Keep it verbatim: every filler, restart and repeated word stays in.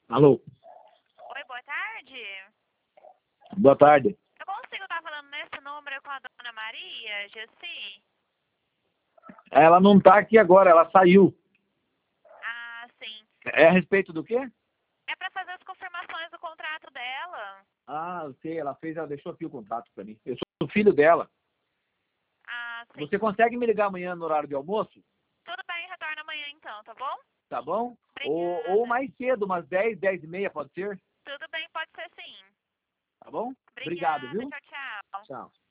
Alô? Oi, boa tarde. Boa tarde. Eu consigo estar falando nesse número com a dona Maria, Gessi? Ela não tá aqui agora, ela saiu. Ah, sim. É a respeito do quê? É para fazer as confirmações do contrato dela. Ah, eu sei, ela fez, ela deixou aqui o contrato pra mim. Eu sou o filho dela. Ah, sim. Você consegue me ligar amanhã no horário de almoço? Tudo bem, retorna amanhã então, tá bom? Tá bom? Ou, Obrigada. ou mais cedo, umas dez, dez e meia, pode ser? Tudo bem, pode ser sim. Tá bom? Obrigado, Obrigada, viu? tchau, tchau. Tchau.